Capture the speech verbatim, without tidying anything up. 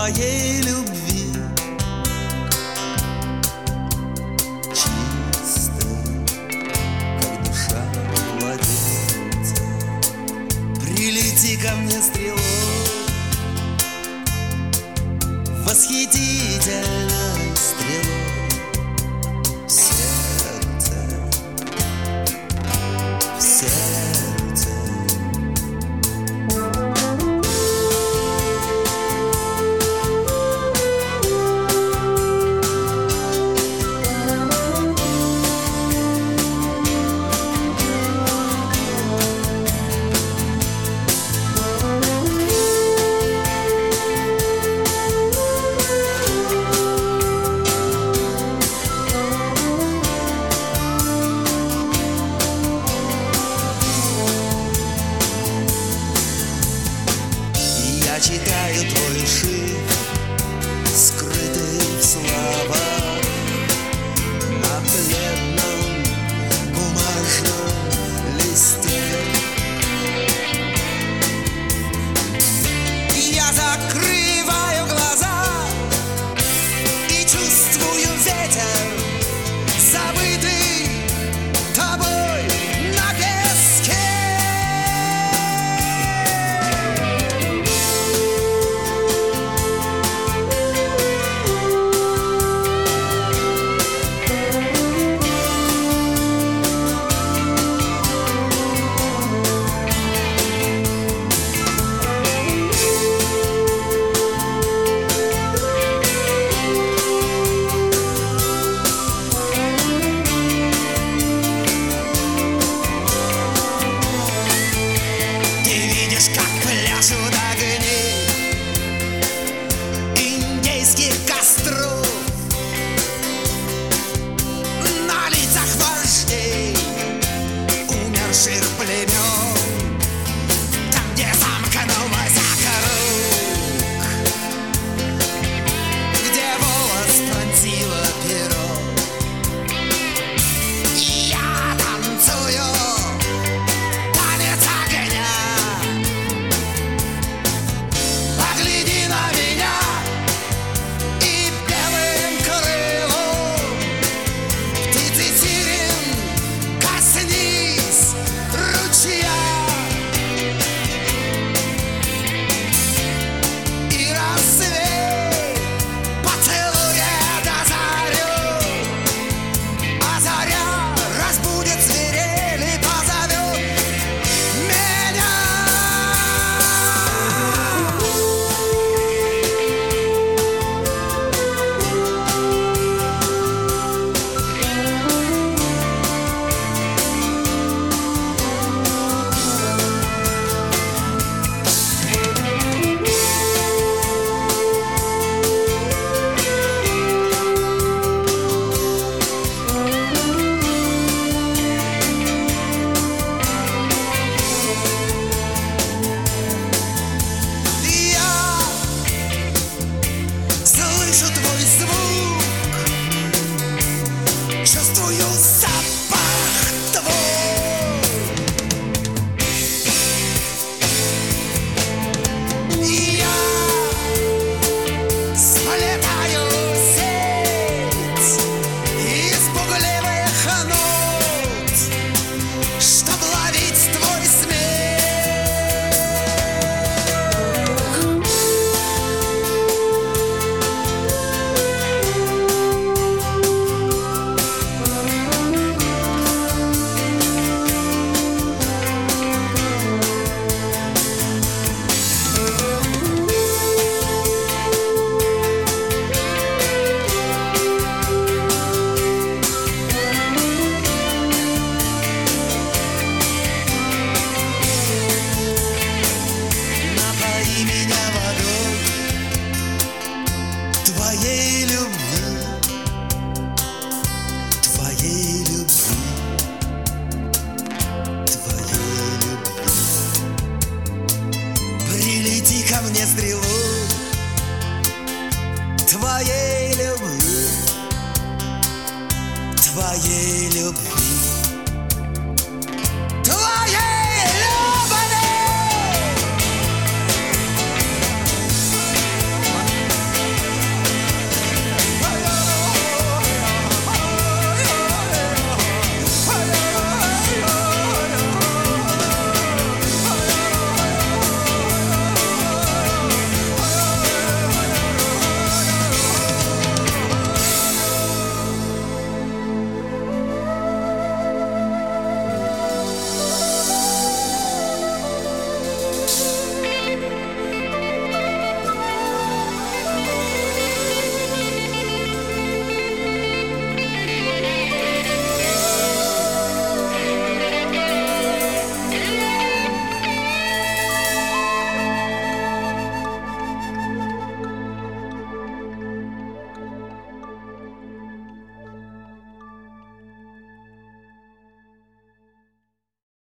твоей любви, чистой, как душа младенца. Прилети ко мне стрелой, восхитительной стрелой в сердце, в сердце. Я читаю твой шифр, скрытый в словах, на бледном бумажном листе. Я закрываю глаза и чувствую ветер, забытый тобой на песке. Как пляшут огни индейских костров на лицах вождей умерших племен, там, где замкнулась круг, где волос пронзило перо. И я танцую танец огня. Слышу твой звук, чувствую запах твой. И я сплетаю сеть из пугливых нот, чтоб ловить твой смех. Твоей любви, твоей любви, твоей любви. Прилети ко мне стрелой твоей любви, твоей любви.